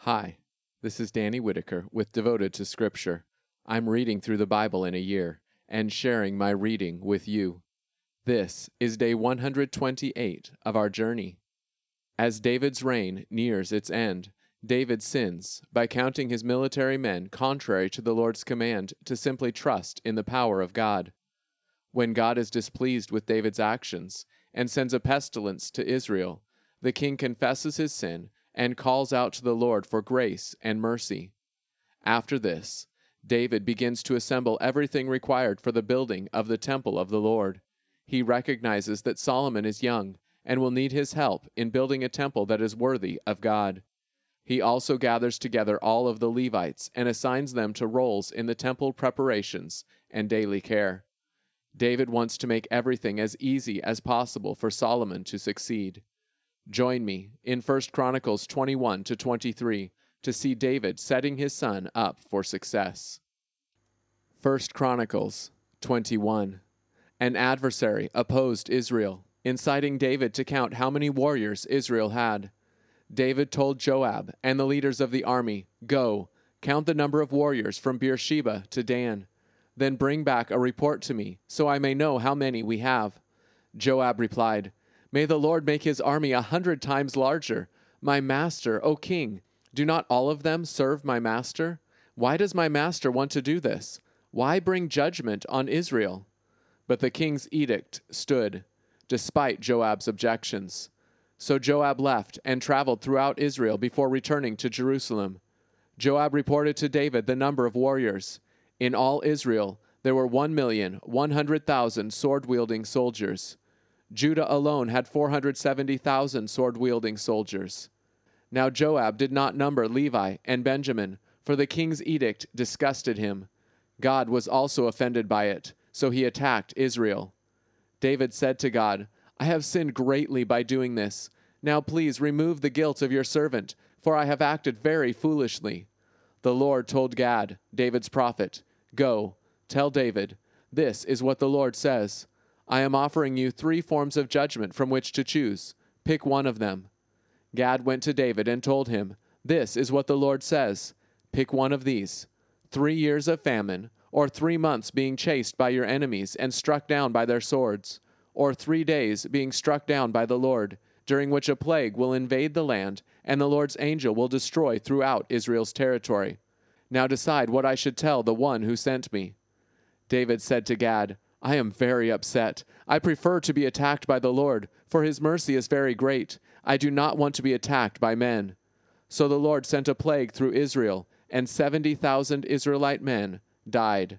Hi, this is Danny Whitaker with Devoted to Scripture. I'm reading through the Bible in a year and sharing my reading with you. This is day 128 of our journey. As David's reign nears its end, David sins by counting his military men contrary to the Lord's command to simply trust in the power of God. When God is displeased with David's actions and sends a pestilence to Israel, the king confesses his sin and calls out to the Lord for grace and mercy. After this, David begins to assemble everything required for the building of the temple of the Lord. He recognizes that Solomon is young and will need his help in building a temple that is worthy of God. He also gathers together all of the Levites and assigns them to roles in the temple preparations and daily care. David wants to make everything as easy as possible for Solomon to succeed. Join me in 1 Chronicles 21 to 23 to see David setting his son up for success. 1 Chronicles 21. An adversary opposed Israel, inciting David to count how many warriors Israel had. David told Joab and the leaders of the army, "Go, count the number of warriors from Beersheba to Dan. Then bring back a report to me, so I may know how many we have." Joab replied, "May the Lord make his army 100 times larger. My master, O king, do not all of them serve my master? Why does my master want to do this? Why bring judgment on Israel?" But the king's edict stood, despite Joab's objections. So Joab left and traveled throughout Israel before returning to Jerusalem. Joab reported to David the number of warriors. In all Israel, there were 1,100,000 sword-wielding soldiers. Judah alone had 470,000 sword-wielding soldiers. Now Joab did not number Levi and Benjamin, for the king's edict disgusted him. God was also offended by it, so he attacked Israel. David said to God, "I have sinned greatly by doing this. Now please remove the guilt of your servant, for I have acted very foolishly." The Lord told Gad, David's prophet, "Go, tell David, this is what the Lord says. I am offering you 3 forms of judgment from which to choose. Pick one of them." Gad went to David and told him, "This is what the Lord says. Pick one of these: 3 years of famine, or 3 months being chased by your enemies and struck down by their swords, or 3 days being struck down by the Lord, during which a plague will invade the land, and the Lord's angel will destroy throughout Israel's territory. Now decide what I should tell the one who sent me." David said to Gad, "I am very upset. I prefer to be attacked by the Lord, for his mercy is very great. I do not want to be attacked by men." So the Lord sent a plague through Israel, and 70,000 Israelite men died.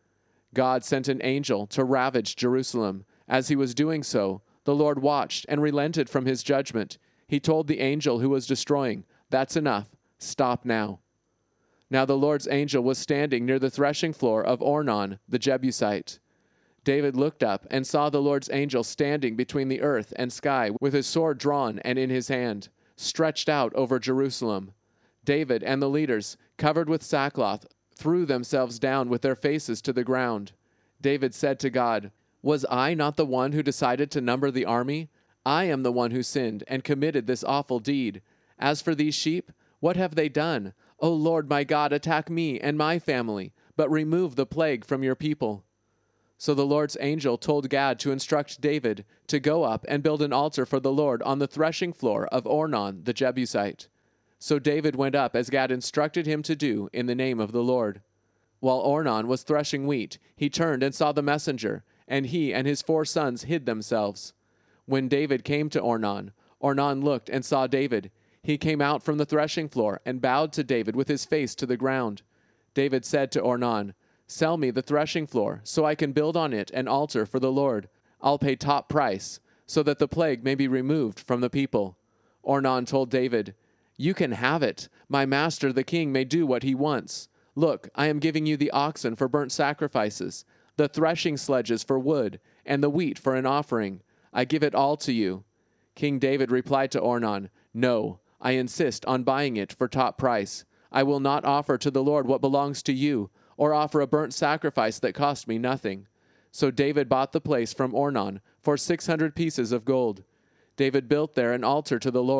God sent an angel to ravage Jerusalem. As he was doing so, the Lord watched and relented from his judgment. He told the angel who was destroying, "That's enough. Stop now." Now the Lord's angel was standing near the threshing floor of Ornan the Jebusite. David looked up and saw the Lord's angel standing between the earth and sky with his sword drawn and in his hand, stretched out over Jerusalem. David and the leaders, covered with sackcloth, threw themselves down with their faces to the ground. David said to God, "Was I not the one who decided to number the army? I am the one who sinned and committed this awful deed. As for these sheep, what have they done? O Lord my God, attack me and my family, but remove the plague from your people." So the Lord's angel told Gad to instruct David to go up and build an altar for the Lord on the threshing floor of Ornan the Jebusite. So David went up as Gad instructed him to do in the name of the Lord. While Ornan was threshing wheat, he turned and saw the messenger, and he and his 4 sons hid themselves. When David came to Ornan, Ornan looked and saw David. He came out from the threshing floor and bowed to David with his face to the ground. David said to Ornan, "Sell me the threshing floor, so I can build on it an altar for the Lord. I'll pay top price, so that the plague may be removed from the people." Ornan told David, "You can have it. My master the king may do what he wants. Look, I am giving you the oxen for burnt sacrifices, the threshing sledges for wood, and the wheat for an offering. I give it all to you." King David replied to Ornan, "No, I insist on buying it for top price. I will not offer to the Lord what belongs to you, or offer a burnt sacrifice that cost me nothing." So David bought the place from Ornan for 600 pieces of gold. David built there an altar to the Lord,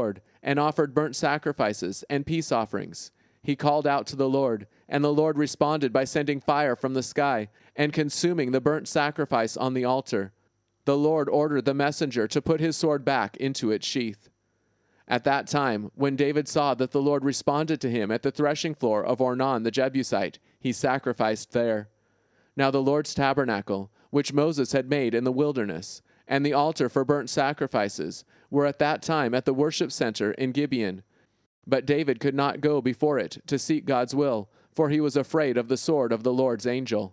and offered burnt sacrifices and peace offerings. He called out to the Lord, and the Lord responded by sending fire from the sky and consuming the burnt sacrifice on the altar. The Lord ordered the messenger to put his sword back into its sheath. At that time, when David saw that the Lord responded to him at the threshing floor of Ornan the Jebusite, he sacrificed there. Now the Lord's tabernacle, which Moses had made in the wilderness, and the altar for burnt sacrifices, were at that time at the worship center in Gibeon. But David could not go before it to seek God's will, for he was afraid of the sword of the Lord's angel.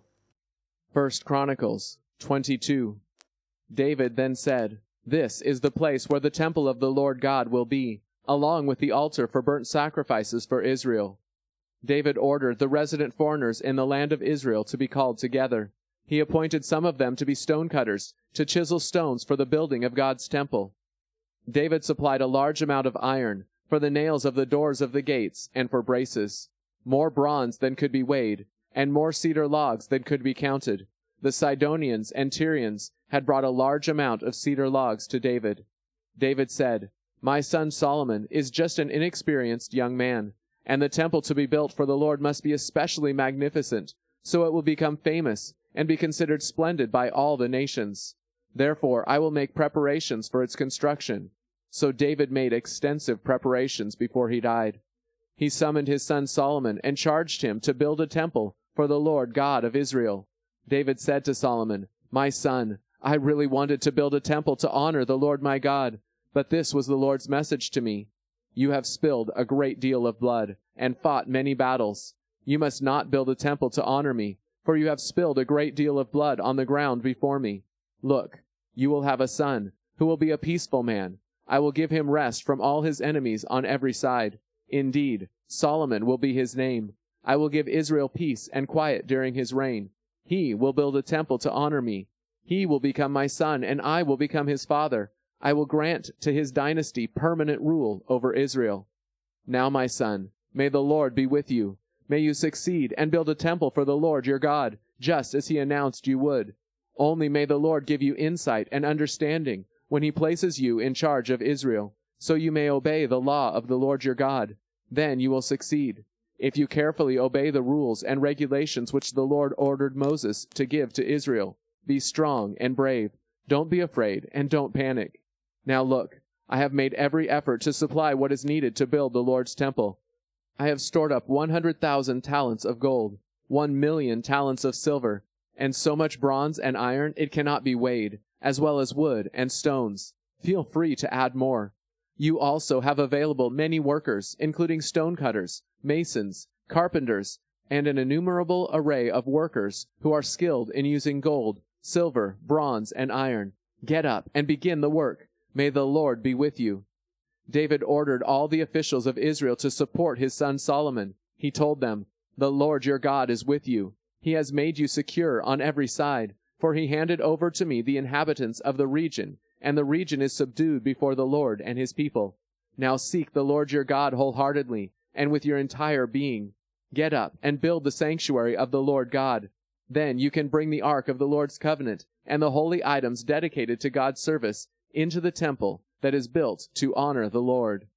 1 Chronicles 22. David then said, "This is the place where the temple of the Lord God will be, along with the altar for burnt sacrifices for Israel." David ordered the resident foreigners in the land of Israel to be called together. He appointed some of them to be stonecutters, to chisel stones for the building of God's temple. David supplied a large amount of iron for the nails of the doors of the gates and for braces, more bronze than could be weighed, and more cedar logs than could be counted. The Sidonians and Tyrians had brought a large amount of cedar logs to David. David said, "My son Solomon is just an inexperienced young man, and the temple to be built for the Lord must be especially magnificent, so it will become famous and be considered splendid by all the nations. Therefore I will make preparations for its construction." So David made extensive preparations before he died. He summoned his son Solomon and charged him to build a temple for the Lord God of Israel. David said to Solomon, "My son, I really wanted to build a temple to honor the Lord my God, but this was the Lord's message to me. You have spilled a great deal of blood and fought many battles. You must not build a temple to honor me, for you have spilled a great deal of blood on the ground before me. Look, you will have a son who will be a peaceful man. I will give him rest from all his enemies on every side. Indeed, Solomon will be his name. I will give Israel peace and quiet during his reign. He will build a temple to honor me. He will become my son, and I will become his father. I will grant to his dynasty permanent rule over Israel. Now, my son, may the Lord be with you. May you succeed and build a temple for the Lord your God, just as he announced you would. Only may the Lord give you insight and understanding when he places you in charge of Israel, so you may obey the law of the Lord your God. Then you will succeed. If you carefully obey the rules and regulations which the Lord ordered Moses to give to Israel, be strong and brave. Don't be afraid and don't panic. Now look, I have made every effort to supply what is needed to build the Lord's temple. I have stored up 100,000 talents of gold, 1,000,000 talents of silver, and so much bronze and iron it cannot be weighed, as well as wood and stones. Feel free to add more. You also have available many workers, including stonecutters, masons, carpenters, and an innumerable array of workers who are skilled in using gold, silver, bronze, and iron. Get up and begin the work. May the Lord be with you." David ordered all the officials of Israel to support his son Solomon. He told them, "The Lord your God is with you. He has made you secure on every side, for he handed over to me the inhabitants of the region, and the region is subdued before the Lord and his people. Now seek the Lord your God wholeheartedly, and with your entire being. Get up and build the sanctuary of the Lord God. Then you can bring the ark of the Lord's covenant and the holy items dedicated to God's service into the temple that is built to honor the Lord."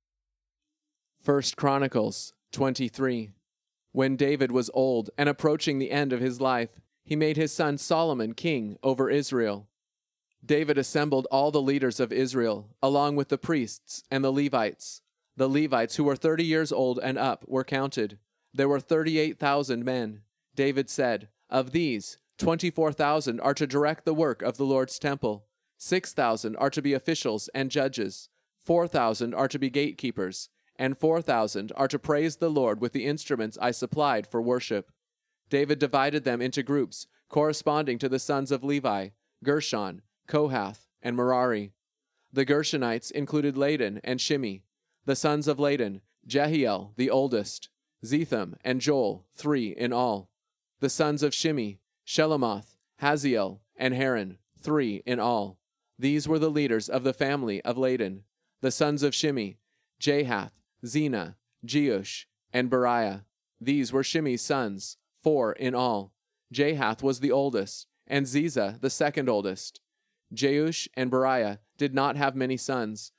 1 Chronicles 23. When David was old and approaching the end of his life, he made his son Solomon king over Israel. David assembled all the leaders of Israel, along with the priests and the Levites. The Levites who were 30 years old and up were counted. There were 38,000 men. David said, "Of these, 24,000 are to direct the work of the Lord's temple. 6,000 are to be officials and judges. 4,000 are to be gatekeepers, and 4,000 are to praise the Lord with the instruments I supplied for worship." David divided them into groups corresponding to the sons of Levi, Gershon, Kohath, and Merari. The Gershonites included Ladan and Shimei. The sons of Ladan, Jehiel, the oldest, Zetham, and Joel, 3 in all. The sons of Shimei, Shelomoth, Haziel, and Haran, 3 in all. These were the leaders of the family of Ladan. The sons of Shimei, Jahath, Zena, Jeush, and Beriah. These were Shimei's sons, 4 in all. Jahath was the oldest, and Ziza the second oldest. Jeush and Beriah did not have many sons,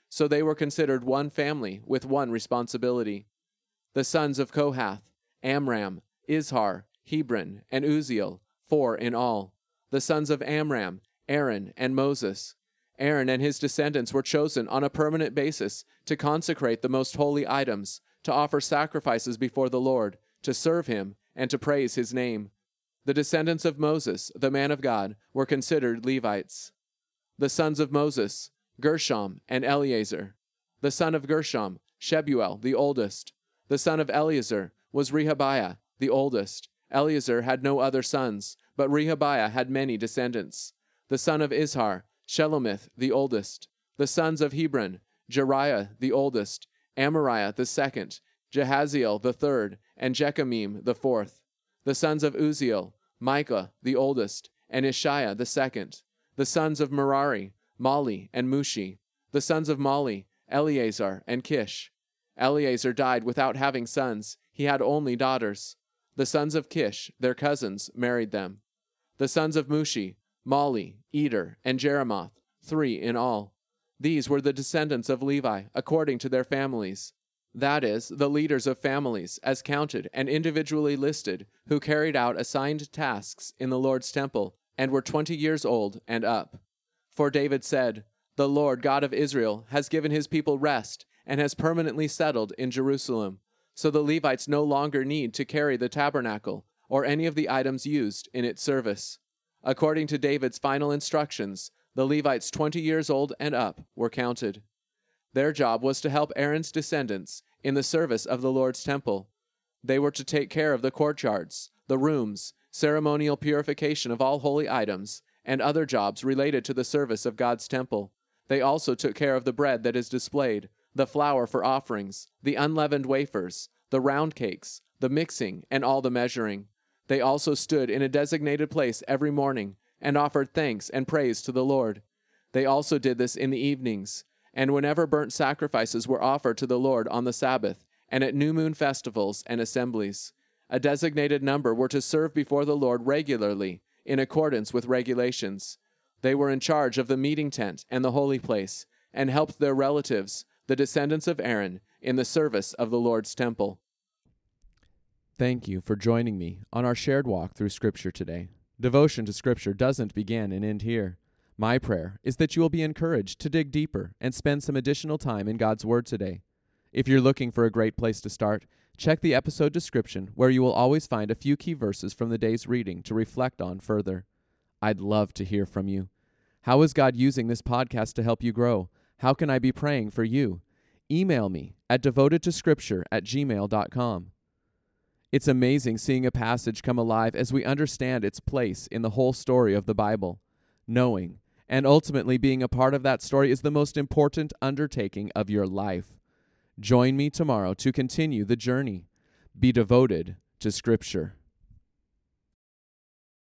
so they were considered one family with one responsibility. The sons of Kohath: Amram, Izhar, Hebron, and Uzziel, 4 in all. The sons of Amram: Aaron and Moses. Aaron and his descendants were chosen on a permanent basis to consecrate the most holy items, to offer sacrifices before the Lord, to serve him, and to praise his name. The descendants of Moses, the man of God, were considered Levites. The sons of Moses: Gershom and Eleazar. The son of Gershom: Shebuel, the oldest. The son of Eleazar was Rehabiah, the oldest. Eleazar had no other sons, but Rehabiah had many descendants. The son of Izhar: Shelomith, the oldest. The sons of Hebron: Jeriah, the oldest, Amariah, the second, Jehaziel, the third, and Jechamim, the fourth. The sons of Uzziel: Micah, the oldest, and Ishiah, the second. The sons of Merari: Mali and Mushi. The sons of Mali: Eleazar and Kish. Eleazar died without having sons. He had only daughters. The sons of Kish, their cousins, married them. The sons of Mushi: Mali, Eder, and Jeremoth, 3 in all. These were the descendants of Levi, according to their families. That is, the leaders of families, as counted and individually listed, who carried out assigned tasks in the Lord's temple, and were 20 years old and up. For David said, "The Lord God of Israel has given his people rest, and has permanently settled in Jerusalem. So the Levites no longer need to carry the tabernacle, or any of the items used in its service." According to David's final instructions, the Levites 20 years old and up were counted. Their job was to help Aaron's descendants in the service of the Lord's temple. They were to take care of the courtyards, the rooms, ceremonial purification of all holy items, and other jobs related to the service of God's temple. They also took care of the bread that is displayed, the flour for offerings, the unleavened wafers, the round cakes, the mixing, and all the measuring. They also stood in a designated place every morning and offered thanks and praise to the Lord. They also did this in the evenings, and whenever burnt sacrifices were offered to the Lord on the Sabbath, and at new moon festivals and assemblies. A designated number were to serve before the Lord regularly, in accordance with regulations. They were in charge of the meeting tent and the holy place, and helped their relatives, the descendants of Aaron, in the service of the Lord's temple. Thank you for joining me on our shared walk through Scripture today. Devotion to Scripture doesn't begin and end here. My prayer is that you will be encouraged to dig deeper and spend some additional time in God's Word today. If you're looking for a great place to start, check the episode description, where you will always find a few key verses from the day's reading to reflect on further. I'd love to hear from you. How is God using this podcast to help you grow? How can I be praying for you? Email me at devotedtoscripture@gmail.com. It's amazing seeing a passage come alive as we understand its place in the whole story of the Bible. Knowing and ultimately being a part of that story is the most important undertaking of your life. Join me tomorrow to continue the journey. Be devoted to Scripture.